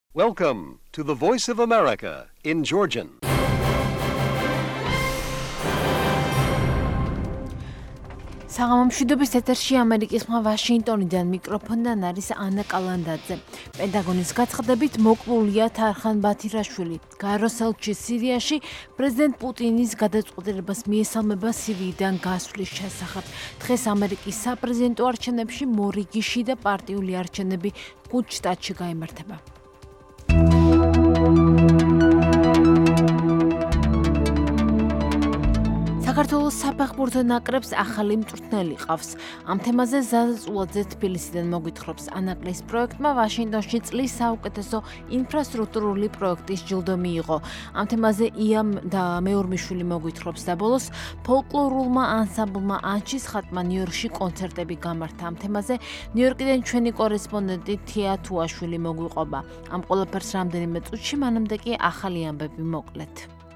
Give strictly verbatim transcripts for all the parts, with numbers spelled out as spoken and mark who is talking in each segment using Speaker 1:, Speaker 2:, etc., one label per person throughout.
Speaker 1: Welcome to the Voice of America in Georgian.
Speaker 2: საღამომშვიდობის ეთერში ამერიკის ხმა ვაშინგტონიდან მიკროფონიდან არის ანა კალანდაძე. პენტაგონის გაცხადებით მოკლულია თარხან ბათირაშვილი. გაეროს ელჩი სირიაში პრეზიდენტ პუტინის გადაწყვეტილებას მიესალმება სირიიდან გასვლის შესახებ. დღეს ამერიკის საპრეზიდენტო არჩევნებში მორიგიში და პარტიული არჩევნები ხუთ შტატში გაიმართება. საქართველოს საფეხბურთო ნაკრებს ახალი მწვრთნელი ყავს. ამ თემაზე ზაზა წულაძე თბილისიდან მოგვითხრობს. ანაკლის პროექტმა ვაშინგტონში წლის საუკეთესო ინფრასტრუქტურული პროექტის ჯილდო მიიღო. ამ თემაზე იამ და მეორმიშვილი მოგვითხრობს და ბოლოს ფოლკლორულმა ანსამბლმა ანჩის ხატმა ნიუ-იორკში კონცერტები გამართა. ამ თემაზე ნიუ-იორკიდან ჩვენი კორესპონდენტი თია თუაშვილი მოგვიყვება. ამ ყველაფერს რამდენიმე წუთში, მანამდე კი ახალი ამბები მოკლედ.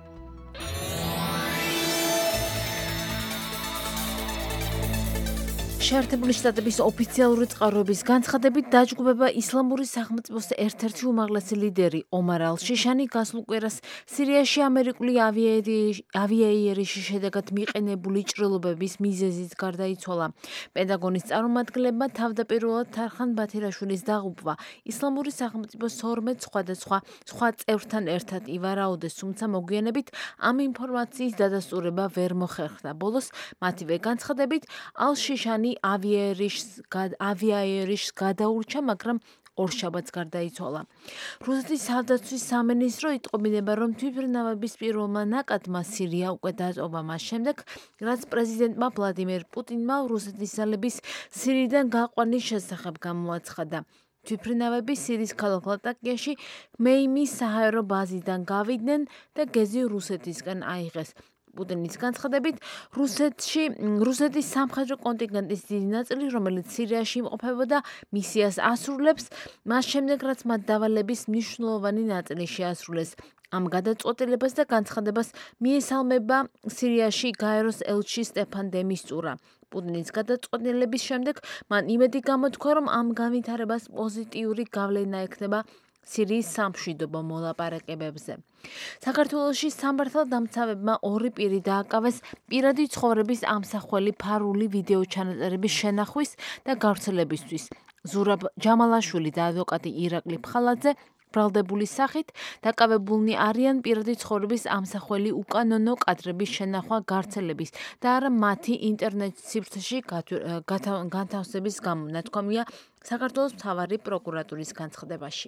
Speaker 2: შეერთებული შტატების ოფიციალური წყაროების განცხადებით დაჯგუფება ისლამური სახელმწიფოს ერთ-ერთი უმაღლესი ლიდერი ომარ ალ-შიშანი გასულ კვირას სირიაში ამერიკული ავიაიერიშის შედეგად მიყენებული ჭრილობების მიზეზით გარდაიცვალა. პენტაგონის წარმომადგენლებმა თავდაპირველად თარხან ბათირაშვილის დაღუპვა ისლამური სახელმწიფოს თორმეტ სხვადასხვა სხვა წევრთან ერთად ივარაუდეს, თუმცა მოგვიანებით ამ ინფორმაციის დადასტურება ვერ მოხერხდა. ბოლოს მათივე განცხადებით ალ-შიშანი ავიაიერიშს გადაურჩა, მაგრამ ორშაბათს გარდაიცვალა. რუსეთის თავდაცვის სამინისტრო იტყობინება, რომ თვითმფრინავების პირველმა ნაკადმა სირია უკვე დატოვა მას შემდეგ, რაც პრეზიდენტმა ვლადიმერ პუტინმა რუსეთის ძალების სირიიდან გაყვანის შესახებ გამოაცხადა. თვითმფრინავები სირიის ქალაქ ლატაკიაში მეიმის საჰაერო ბაზიდან გავიდნენ და გეზი რუსეთისკენ აიღეს. პუტინის განცხადებით, რუსეთში რუსეთის სამხედრო კონტინგენტის დიდი ნაწილი, რომელიც სირიაში იმყოფებოდა, მისიას ასრულებს, მას შემდეგ, რაც მათ დავალების მნიშვნელოვანი ნაწილი შეასრულეს. ამ გადაწყვეტილებას და განცხადებას მიესალმება სირიაში გაეროს ელჩი სტეფან დე მისტურა. პუტინის გადაწყვეტილების შემდეგ მან იმედი გამოთქვა, რომ ამ განვითარებას პოზიტიური გავლენა ექნება სირიის სამშვიდობო მოლაპარაკებებზე. საქართველოში სამართალდამცავებმა ორი პირი დააკავეს პირადი ცხოვრების ამსახველი ფარული ვიდეო ჩანაწერების შენახვის და გავრცელებისთვის. ზურაბ ჯამალაშვილი და ადვოკატი ირაკლი ფხალაძე ბრალდებული სახით დაკავებულნი არიან პირადი ცხოვრების ამსახველი უკანონო კადრების შენახვა გავრცელების და არა მათი ინტერნეტ სივრცეში განთავსების გამო, ნათქვამია საქართველოს მთავარი პროკურატურის განცხადებაში.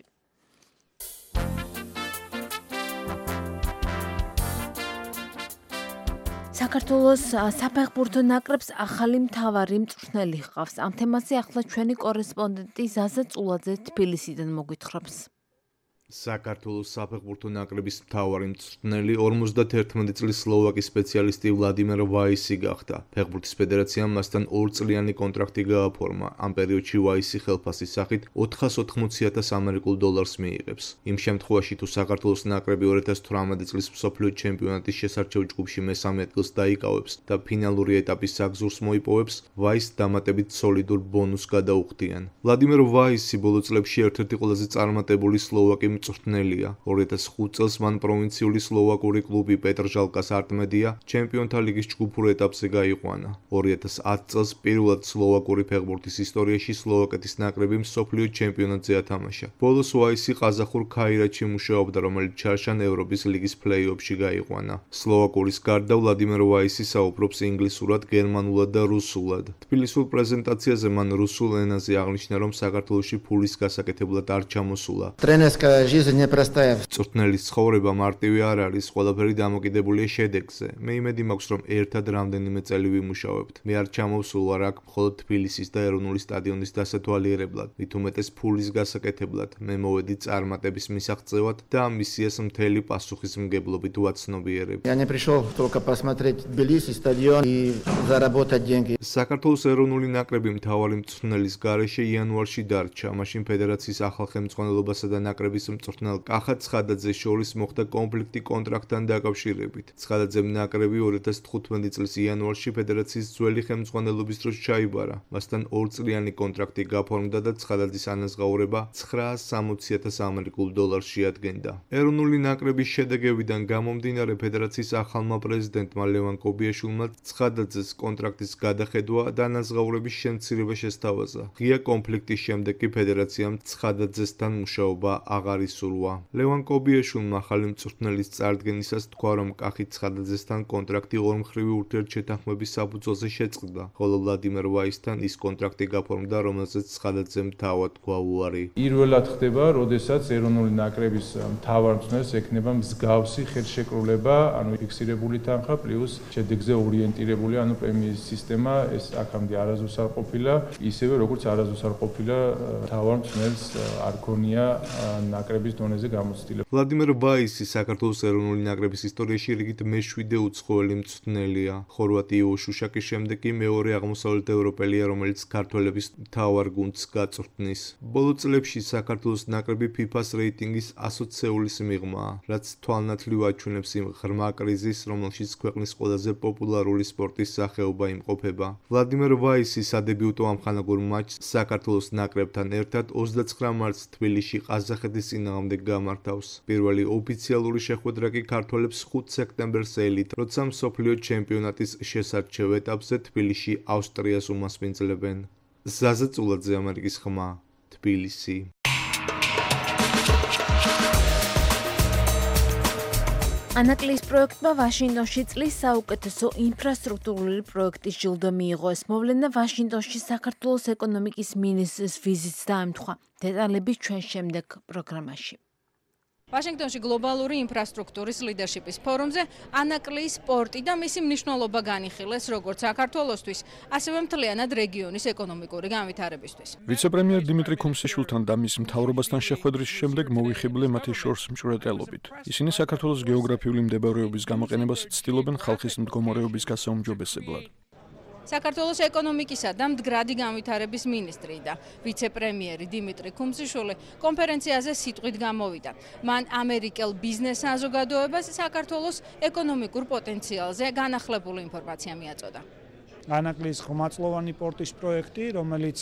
Speaker 2: საქართველოს საფეხბურთო ნაკრებს ახალი მთავარი მწვრთნელი ჰყავს. ამ თემაზე ახლა ჩვენი კორესპონდენტი ზაზა წულაძე თბილისიდან მოგვითხრობს.
Speaker 3: საქართველოს საფეხბურთო ნაკრების მთავარი მწვრთნელი ორმოცდაერთი წლის სლოვაკი სპეციალისტი ვლადიმერ ვაისი გახდა. ფეხბურთის ფედერაციამ მასთან ორწლიანი კონტრაქტი გააფორმა. ამ პერიოდში ვაისი ხელფასის სახით ოთხას ოთხმოცი ათას ამერიკულ დოლარს მიიღებს. იმ შემთხვევაში, თუ საქართველოს ნაკრები ორი ათას თვრამეტი წლის მსოფლიო ჩემპიონატის შესარჩევ ჯგუფში მესამე ადგილს დაიკავებს და ფინალური ეტაპის საგზურს მოიპოვებს, ვაისს დამატებით სოლიდურ ბონუსს გადაუხდიან. ვლადიმერ ვაისი ბოლო წლებში ერთ-ერთი ყველაზე წარმატებული სლოვაკი მწვრთნელია. ორი ათას ხუთ წელს მან პროვინციული სლოვაკური კლუბი პეტრჟალკას არტმედია ჩემპიონთა ლიგის ჯგუფურ ეტაპზე გაიყვანა. ორი ათას ათ წელს პირველად სლოვაკური ფეხბურთის ისტორიაში სლოვაკეთის ნაკრები მსოფლიო ჩემპიონატზე ათამაშა. ბოლოს ვაისი ყაზახურ ქაირათში მუშაობდა, რომელიც ჩარშან ევროპის ლიგის ფლეი-ოფში გაიყვანა. სლოვაკურის გარდა ვლადიმერ ვაისი საუბრობს ინგლისურად, გერმანულად და რუსულად. თბილისურ პრეზენტაციაზე მან რუსულ ენაზე აღნიშნა, რომ საქართველოში ფულის გასაკეთებლად არ ჩამოსულა. მწვრთნელის ცხოვრება მარტივი არ არის, ყველაფერი დამოკიდებულია შედეგზე. მე იმედი მაქვს, რომ ერთად რამდენიმე წელი ვიმუშავებთ. მე არ ჩამოვსულ აქ მხოლოდ თბილისის და ეროვნული სტადიონის დასათვალიერებლად, მით უმეტეს ფულის გასაკეთებლად. მე მოვედი წარმატების მისაღწევად და ამ მისიას მთელი პასუხისმგებლობით ვაცნობიერებ. საქართველოს ეროვნული ნაკრები მთავარი მწვრთნელის გარეშე იანვარში დარჩა. მაშინ ფედერაციის ახალ ხელმძღვანელობასა და ნაკრების მწვრთნელ კახა ცხადაძეს შორის მოხდა კონფლიქტი კონტრაქტთან დაკავშირებით. ცხადაძემ ნაკრები ორი ათას თხუთმეტი წლის იანვარში ფედერაციის ძველი ხელმძღვანელობის დროს ჩაიბარა. მასთან ორწლიანი კონტრაქტი გაფორმდა და ცხადაძის ანაზღაურება ცხრაას სამოცი ათას ამერიკულ დოლარს შეადგენდა. ეროვნული ნაკრების შედეგებიდან გამომდინარე ფედერაციის ახალმა პრეზიდენტმა ლევან კობიაშვილმა ცხადაძეს კონტრაქტის გადახედვა და ანაზღაურების შემცირება შესთავაზა. ღია კონფლიქტის შემდეგ კი ფედერაციამ ცხადაძესთან მუშაობა აღარ ისურვა. ლევან კობიაშვილმა ახალი მწვრთნელის წარდგენისას თქვა, რომ კახით ცხადაძესთან კონტრაქტი ორმხრივი ურთიერთშეთანხმების საფუძველზე შეწყდა, ხოლო ვლადიმერ ვაისთან ის კონტრაქტი გაფორმდა, რომელზეც ცხადაძემ თავად თქვა უარი.
Speaker 4: პირველად ხდება, როდესაც ეროვნული ნაკრების მთავარ მწვრთნელს ექნება მსგავსი ხელშეკრულება, ანუ ფიქსირებული თანხა პლუს შედეგზე ორიენტირებული, ანუ პრემიის სისტემა, ეს აქამდე არასდროს არ ყოფილა, ისევე როგორც არასდროს არ ყოფილა მთავარ მწვრთნელს არ ქონია ნაკრების დონეზე გამოცდილება.
Speaker 3: ვლადიმერ ვაისი საქართველოს ეროვნული ნაკრების ისტორიაში რიგით მეშვიდე უცხოელი მწვრთნელია. ხორვატიო შუშაკის შემდეგ კი მეორე აღმოსავლეთ ევროპელია, რომელიც ქართველების მთავარ გუნდს გაწვრთნის. ბოლო წლებში საქართველოს ნაკრები ფიფას რეიტინგის ასოცეულის მიღმაა, რაც თვალნათლივ აჩვენებს იმ ღრმა კრიზისს, რომელშიც ქვეყნის ყველაზე პოპულარული სპორტის სახეობა იმყოფება. ვლადიმერ ვაისი სადებიუტო ამხანაგურ მატჩს საქართველოს ნაკრებთან ერთად ოცდაცხრა მარტს თბილისში ყაზახეთის წინააღმდეგ გამართავს. პირველი ოფიციალური შეხვედრა კი ქართველებს ხუთ სექტემბერს ელით, როცა მსოფლიო ჩემპიონატის შესარჩევ ეტაპზე თბილისში ავსტრიას უმასპინძლებენ. ზაზა წულაძე, ამერიკის ხმა, თბილისი.
Speaker 2: ანაკლის პროექტმა ვაშინგტონში წლის საუკეთესო ინფრასტრუქტურული პროექტის ჯილდო მიიღო. ეს მოვლენა ვაშინგტონში საქართველოს ეკონომიკის მინისტრის ვიზიტს დაემთხვა. დეტალები ჩვენ შემდეგ პროგრამაში.
Speaker 5: ვაშინგტონში გლობალური ინფრასტრუქტურის ლიდერშიპის ფორუმზე ანაკლის სპორტი და მისი მნიშვნელობა განიხილეს როგორც საქართველოსთვის, ასევე მთლიანად რეგიონის ეკონომიკური განვითარებისთვის.
Speaker 6: ვიცე-პრემიერ დიმიტრი ქუმსიშვილთან და მის მთავრობასთან შეხვედრის შემდეგ მოვიხიბლე მათი შორს მჭვრეტელობით. ისინი საქართველოს გეოგრაფიული მდებარეობის გამოყენებას ცდილობენ ხალხის მდგომარეობის გასაუმჯობესებლად.
Speaker 5: საქართველოს ეკონომიკისა და მდგრადი განვითარების მინისტრი და ვიცე-პრემიერი დიმიტრი ქუმსიშვილი კონფერენციაზე სიტყვით გამოვიდა. მან ამერიკელ ბიზნეს საზოგადოებას საქართველოს ეკონომიკურ პოტენციალზე განახლებული ინფორმაცია მიაწოდა.
Speaker 7: ანაკლის ხმაწლოვანი პორტის პროექტი, რომელიც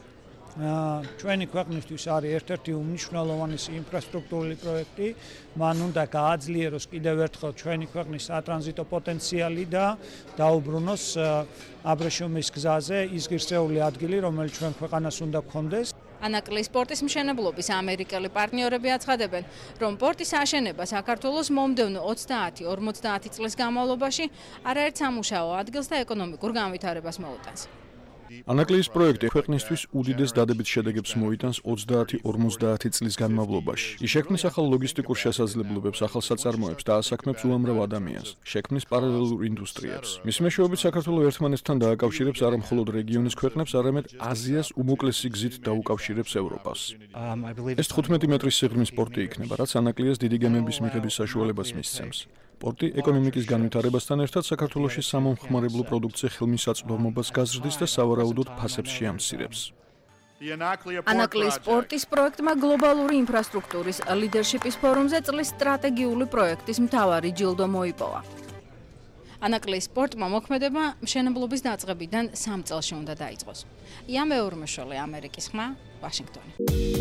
Speaker 7: ჩვენი ქვეყნისთვის არის ერთ-ერთი უმნიშვნელოვანესი ინფრასტრუქტურული პროექტი, მან უნდა გააძლიეროს კიდევ ერთხელ ჩვენი ქვეყნის სატრანზიტო პოტენციალი და დაუბრუნოს აბრეშუმის გზაზე ის ღირსეული ადგილი, რომელიც ჩვენ ქვეყანას უნდა გქონდეს.
Speaker 5: ანაკლის სპორტის მშენებლობის ამერიკელი პარტნიორები აცხადებენ, რომ პორტის აშენება საქართველოს მომდევნო ოცდაათი ორმოცდაათი წლის განმავლობაში არაერთ სამუშაო ადგილს და ეკონომიკურ განვითარებას მოუტანს.
Speaker 6: ანაკლის პროექტი ქვეყნისთვის უდიდეს დადებით შედეგებს მოიტანს ოცდაათი ორმოცდაათი წლის განმავლობაში. ის შექმნის ახალ ლოგისტიკურ შესაძლებლობებს, ახალ საწარმოებს და ასაქმებს უამრავ ადამიანს, შექმნის პარალელურ ინდუსტრიებს. მის მეშვეობით საქართველოს ერთმანეთთან დააკავშირებს არა მხოლოდ რეგიონის ქვეყნებს, არამედ აზიას უმოკლესი გზით დაუკავშირებს ევროპას. ეს თხუთმეტი მეტრის სიღრმის პორტი იქნება, რაც ანაკლიას დიდი გემების მიღების საშუალებას მისცემს. პორტი ეკონომიკის განვითარებასთან ერთად საქართველოში სამომხმარებლო პროდუქცია ხელმისაწვდომობას გაზრდის და სავარაუდოდ ფასებს შეამცირებს.
Speaker 5: ანაკლის სპორტის პროექტმა გლობალური ინფრასტრუქტურის ლიდერშიპის ფორუმზე წლის სტრატეგიული პროექტის მთავარი ჯილდო მოიპოვა. ანაკლის სპორტმა მოქმედება მშენებლობის დაწყებიდან სამ წელში უნდა დაიწყოს. ია მეურმეშოლე, ამერიკის ხმა, ვაშინგტონი.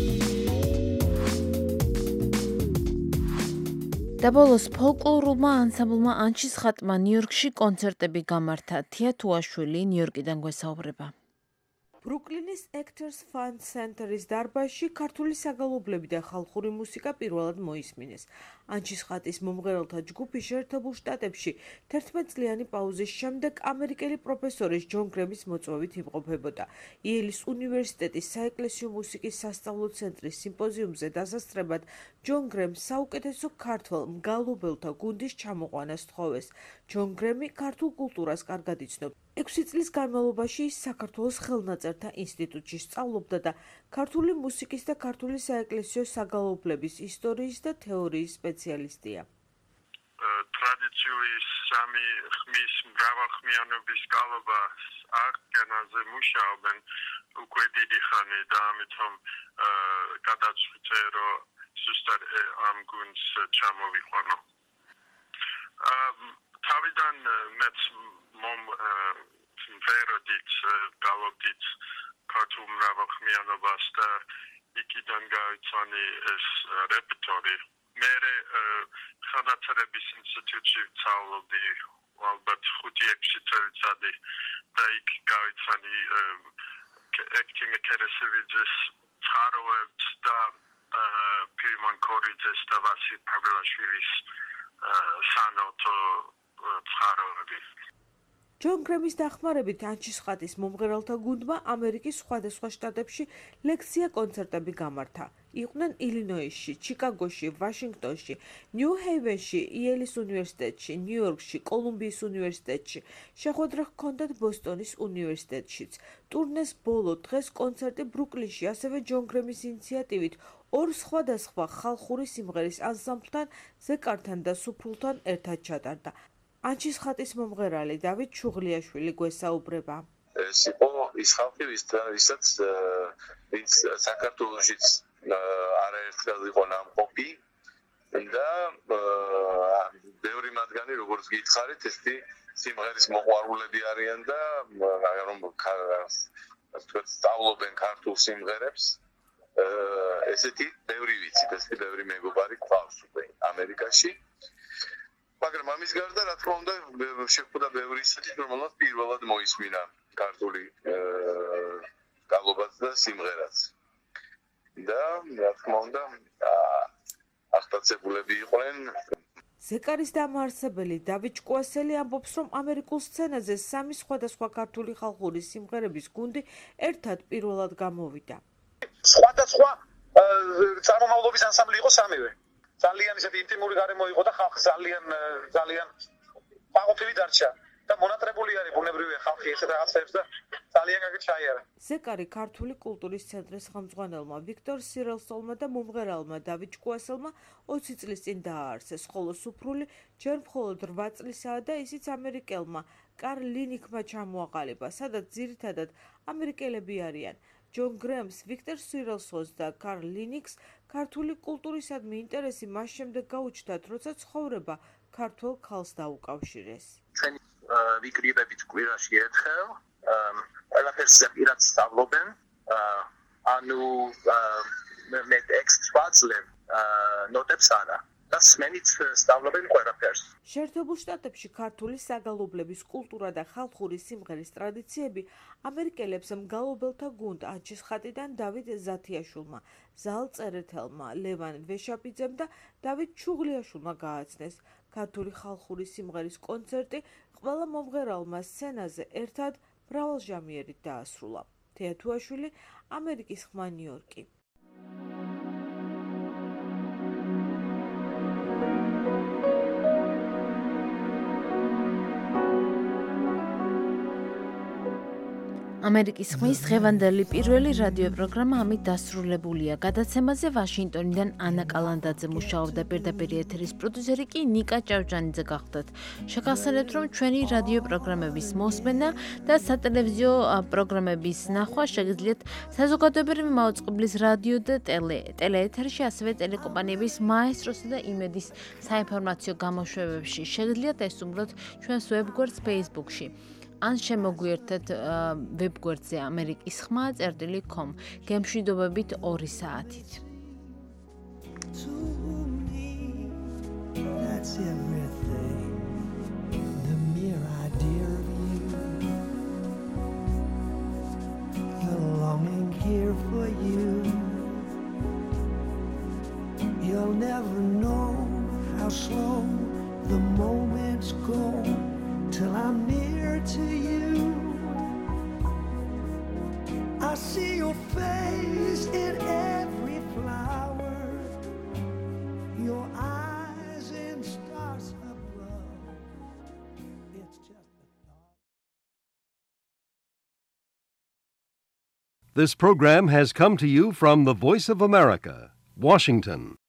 Speaker 2: და ბოლოს ფოლკლორულმა ანსამბლმა ანჩის ხატმა ნიუ-იორკში კონცერტები გამართა. თია თუაშვილი ნიუ-იორკიდან გვესაუბრება.
Speaker 8: ბრუკლინის Actors Fund Center-ის დარბაზში ქართული საგალობლები და ხალხური მუსიკა პირველად მოისმინეს. ანჩის ხატის მომღერალთა ჯგუფი შეერთებულ შტატებში თერთმეტწლიანი პაუზის შემდეგ ამერიკელი პროფესორის ჯონ გრემის მოწვევით იმყოფებოდა. იელის უნივერსიტეტის საეკლესიო მუსიკის სასწავლო ცენტრის სიმპოზიუმზე დასასწრებად ჯონ გრემს საუკეთესო ქართველ მგალობელთა გუნდის ჩამოყვანას თხოვეს. ჯონ გრემი ქართულ კულტურას კარგად იცნობს. ექვსი წლის განმავლობაში ის საქართველოს ხელნაწერთა ინსტიტუტში სწავლობდა და ქართული მუსიკის და ქართული საეკლესიო საგალობლების ისტორიის და თეორიის სპეციალისტია.
Speaker 9: ტრადიციული სამი ხმის მრავალხმიანობის გალობას აღდგენაზე მუშაობენ უკვე დიდი ხანი და ამიტომ გადაწყვიტე, რომ ზუსტად ამ გუნდს ჩამოვიყვანო. თავიდან მეც მომ ვეროდით გალობდით ქართულ მრავალხმიანობას და იქიდან გავიცანი ეს რეპერტორი. მე ხანათრების ინსტიტუტში ვსწავლობდი ალბათ ხუთი ექვსი წელიწადი და იქ გავიცანი ექტიმე კერესევიძის წყაროებს და პირიმონ კორიძეს და ვასილ პავლაშვილის სანოტო წყაროები.
Speaker 8: ჯონ გრემის დახმარებით ანჩისხატის მომღერალთა გუნდმა ამერიკის სხვადასხვა შტატებში ლექცია კონცერტები გამართა. იყვნენ ილინოისში, ჩიკაგოში, ვაშინგტონში, ნიუ-ჰეივენში, იელის უნივერსიტეტში, ნიუ-იორკში, კოლუმბიის უნივერსიტეტში. შეხვედრა ჰქონდათ ბოსტონის უნივერსიტეტშიც. ტურნეს ბოლო დღეს კონცერტი ბრუკლინში, ასევე ჯონ გრემის ინიციატივით ორ სხვადასხვა ხალხური სიმღერის ანსამბლთან, ზეკართან და სუფრულთან ერთად ჩატარდა. ანჩისხატის მომღერალი დავით შუღლიაშვილი გვესაუბრება.
Speaker 10: ეს იყო ის ხალხი, ვისაც ვინც საქართველოშიც არაერთხელ იყო ნამყოფი და ბევრი მათგანი, როგორც გითხარით, ესეთი სიმღერის მოყვარულები არიან და რომ სწავლობენ ქართულ სიმღერებს. ესეთი ბევრი ვიცით, ესეთი ბევრი მეგობარი გვყავს უკვე ამერიკაში. მაგრამ ამის გარდა, რა თქმა უნდა, შეხვდა ბევრი ისეთი, რომელსაც პირველად მოისმინა ქართული გალობაც და სიმღერაც. და რა თქმა უნდა, აღტაცებულები იყვნენ.
Speaker 8: ზეკარის დამაარსებელი დავით ჭკუასელი ამბობს, რომ ამერიკულ სცენაზე სამი სხვადასხვა ქართული ხალხური სიმღერების გუნდი ერთად პირველად გამოვიდა.
Speaker 11: სხვადასხვა წარმომავლობის ანსამბლი იყო სამივე. ძალიან ისეთი ინტიმური გარემო იყო და ხალხი ძალიან ძალიან გაყოფილი დარჩა და მონატრებული არის ბუნებრივია ხალხი ესეთ რაღაცებს და ძალიან კარგი ჩაიარა.
Speaker 8: ზეკარი ქართული კულტურის ცენტრის ხელმძღვანელმა ვიქტორ სირელსოლმა და მომღერალმა დავით ჭკუასელმა ოცი წლის წინ დააარსეს, ხოლო სუფრული ჯერ მხოლოდ რვა წლისაა და ისიც ამერიკელმა კარლ ლინიკმა ჩამოაყალიბა, სადაც ძირითადად ამერიკელები არიან. ჯონ გრემს, ვიქტორ სირელსონს და კარლ ლინიკს ქართული კულტურისადმი ინტერესი მას შემდეგ გაუჩნდათ, როცა ცხოვრება ქართველ ქალს დაუკავშირეს.
Speaker 11: ჩვენი ვიკრიბებით კვირაში ერთხელ ყველაფერს პირად სწავლობენ, ანუ მე ტექსტს ვაძლევ, ნოტებს არა. და სმენით სწავლობენ ყველაფერს.
Speaker 8: შეერთებულ შტატებში ქართული საგალობლების კულტურა და ხალხური სიმღერის ტრადიციები ამერიკელებს მგალობელთა გუნდ ანჩისხატიდან დავით ზათიაშვილმა, ზალ წერეთელმა, ლევან ვეშაპიძემ და დავით შუღლიაშვილმა გააცნეს. ქართული ხალხური სიმღერის კონცერტი ყველა მომღერალმა სცენაზე ერთად მრავალჟამიერით დაასრულა. თეათუაშვილი, ამერიკის ხმა, ნიუ-იორკი.
Speaker 2: ამერიკის ხმის დღევანდელი პირველი რადიო პროგრამა ამით დასრულებულია. გადაცემაზე ვაშინგტონიდან ანა კალანდაძე მუშაობდა, პირდაპირ ეთერის პროდიუსერი კი ნიკა ჭავჭანიძე გახდათ. შეგახსენებთ, რომ ჩვენი რადიო პროგრამების მოსმენა და სატელევიზიო პროგრამების ნახვა შეგიძლიათ საზოგადოებრივი მაუწყებლის რადიო და ტელეეთერში, ასევე ტელეკომპანიების მაესტროსა და იმედის საინფორმაციო გამოშვებებში. შეგიძლიათ ესწრებოთ ჩვენს ვებგვერდს Facebook-ში. ან შემოგვიერთეთ ვებგვერდზე ამერიკის ხმა წერტილი კომ გემშვიდობებით ორი საათით.
Speaker 12: That's everything. The mere idea of you. The longing here for you. You'll never know how slow the moments go till I'm near to you. I see your face in every flower. Your eyes in stars above. It's just a thought.
Speaker 1: This program has come to you from the Voice of America, Washington.